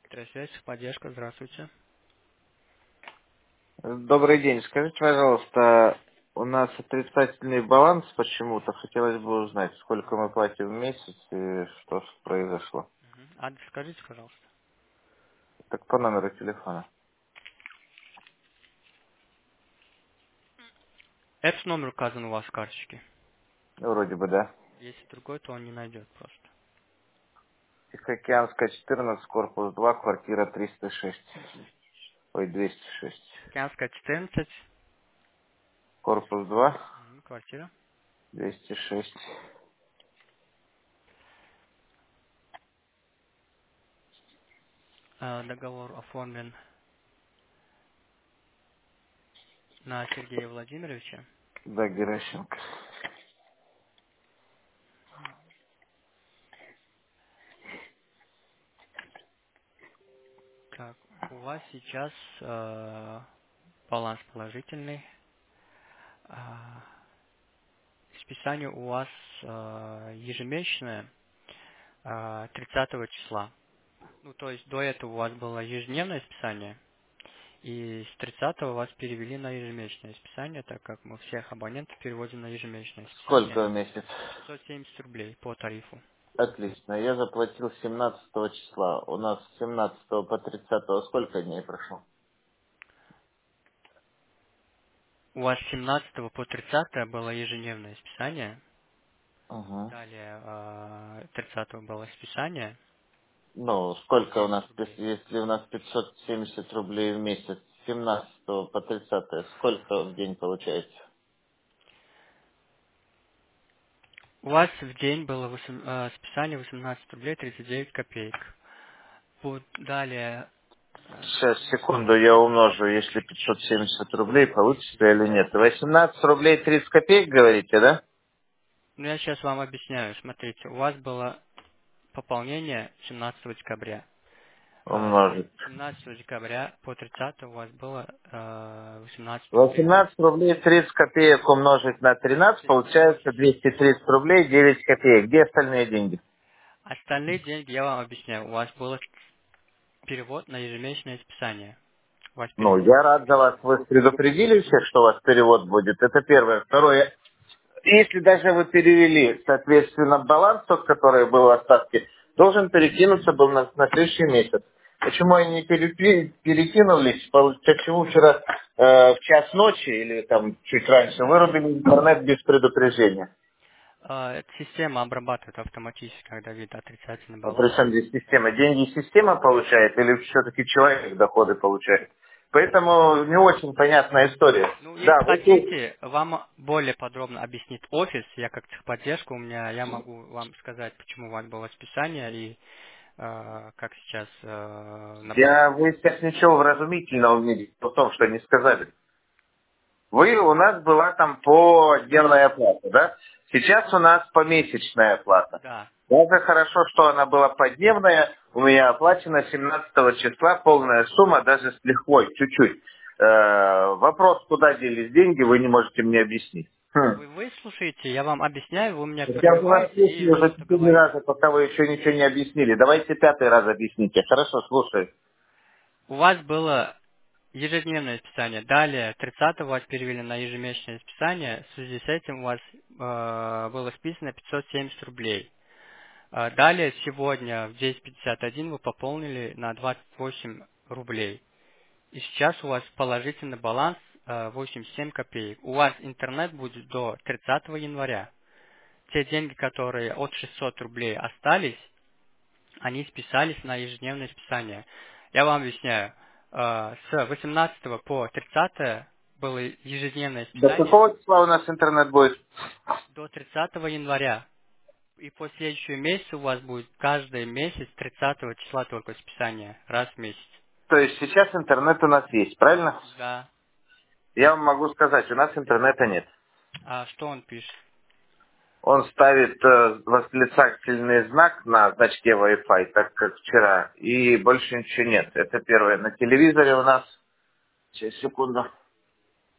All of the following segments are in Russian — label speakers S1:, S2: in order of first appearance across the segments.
S1: Электросвязь, поддержка, здравствуйте.
S2: Добрый день. Скажите, пожалуйста, у нас отрицательный баланс почему-то. Хотелось бы узнать, сколько мы платим в месяц и что ж произошло.
S1: Адрес скажите, пожалуйста.
S2: Так по номеру телефона.
S1: Этот номер указан у вас в карточке.
S2: Вроде бы, да.
S1: Если другой, то он не найдет просто.
S2: Тихоокеанская, 14, корпус 2, квартира 306. Ой, 206.
S1: Океанская 14,
S2: Корпус 2,
S1: квартира.
S2: 206.
S1: Договор оформлен на Сергея Владимировича.
S2: Да, Геращенко.
S1: Так, у вас сейчас баланс положительный. А, Списание у вас ежемесячное 30 числа. Ну, то есть до этого у вас было ежедневное списание. И с 30 вас перевели на ежемесячное списание, так как мы всех абонентов переводим на ежемесячное списание.
S2: Сколько в месяц?
S1: 570 рублей по тарифу.
S2: Отлично. Я заплатил 17 числа. У нас с 17 по 30 сколько дней прошло?
S1: У вас с 17 по 30 было ежедневное списание.
S2: Угу.
S1: Далее 30 было списание
S2: Ну, сколько у
S1: 570
S2: нас,
S1: рублей.
S2: если у нас 570 рублей в месяц, с 17 по 30, сколько в день получается?
S1: У вас в день было списание 18 рублей 39 копеек. Далее
S2: Сейчас, секунду,
S1: 8.
S2: я умножу, если 570 рублей, получится или нет. 18 рублей 30 копеек, говорите, да?
S1: Ну, я сейчас вам объясняю. Смотрите, у вас было пополнение 17 декабря. С
S2: Умножить.
S1: 17 декабря по 30 у вас было 18 рублей.
S2: 18 рублей 30 копеек умножить на 13,
S1: 38.
S2: получается 230 рублей 9 копеек. Где остальные деньги?
S1: Остальные деньги я вам объясняю. У вас был перевод на ежемесячное списание. Вас
S2: Ну,
S1: перевели
S2: я
S1: на
S2: рад за вас.
S1: ежемесячное
S2: Вы
S1: списание.
S2: предупредили всех, что у вас перевод будет. Это первое. Второе. Если даже вы перевели, соответственно, баланс, тот, который был в остатке, должен перекинуться был на следующий месяц. Почему они не перекинулись? Почему вчера в час ночи или там чуть раньше вырубили интернет без предупреждения?
S1: Эта система обрабатывает автоматически, когда видит отрицательный
S2: А при
S1: баланс.
S2: чем здесь система? Деньги система получает или все-таки человек доходы получает? Поэтому не очень понятная история.
S1: Ну,
S2: Да,
S1: если
S2: вот
S1: хотите, вам более подробно объяснит офис. Я как техподдержка, я могу вам сказать, почему у вас было списание и как сейчас на
S2: я,
S1: балансе.
S2: вы сейчас ничего вразумительного не видите в том, что не сказали. Вы у нас была там подневная оплата, да? Сейчас у нас помесячная оплата.
S1: Да.
S2: Даже хорошо, что она была подневная. У меня оплачена 17 числа полная сумма, даже с лихвой, чуть-чуть. Вопрос, куда делись деньги, вы не можете мне объяснить.
S1: Вы выслушаете, я вам объясняю, вы меня
S2: Так я уже вас
S1: перебиваете и
S2: слушаю уже
S1: что-то
S2: 4
S1: говорите.
S2: раза, пока вы еще ничего не объяснили. Давайте 5-й раз объясните. Хорошо, слушай.
S1: У вас было ежедневное списание. Далее, 30 вас перевели на ежемесячное списание. В связи с этим у вас было списано 570 рублей. Далее, сегодня в 10:51 вы пополнили на 28 рублей. И сейчас у вас положительный баланс 87 копеек. У вас интернет будет до 30 января. Те деньги, которые от 600 рублей остались, они списались на ежедневное списание. Я вам объясняю. С 18 по 30 было ежедневное
S2: До
S1: списание
S2: какого числа у нас интернет будет?
S1: до 30 января. И по следующему месяцу у вас будет каждый месяц 30 числа только списание. Раз в месяц.
S2: То есть сейчас интернет у нас есть, правильно?
S1: Да.
S2: Я вам могу сказать, у нас интернета нет.
S1: А что он пишет?
S2: Он ставит восклицательный знак на значке Wi-Fi, так как вчера, и больше ничего нет. Это первое. На телевизоре у нас... Сейчас, секунду.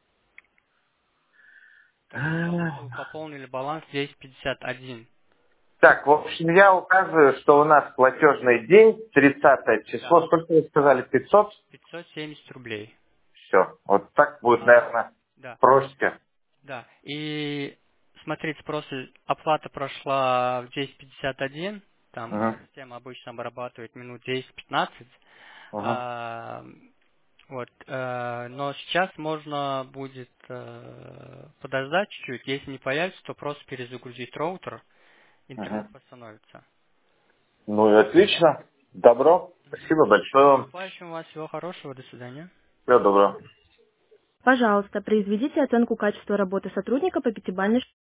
S1: Так, у вас вы пополнили баланс 1051.
S2: Так, в общем, я указываю, что у нас платежный день, 30 число,
S1: Да,
S2: сколько вы сказали, 500?
S1: 570 рублей.
S2: Все, вот так будет, наверное,
S1: Да,
S2: проще.
S1: да. И смотрите, просто оплата прошла в 10:51, там
S2: Угу,
S1: система обычно обрабатывает минут 10-15.
S2: угу,
S1: А, вот, но сейчас можно будет подождать чуть-чуть. Если не появится, то просто перезагрузить роутер,
S2: угу.
S1: интернет восстановится.
S2: Ну и отлично. Добро.
S1: Мгм.
S2: Спасибо большое
S1: С
S2: вам.
S1: наступающим вас, всего хорошего, до свидания.
S2: Всего доброго.
S3: Пожалуйста, произведите оценку качества работы сотрудника по пятибалльной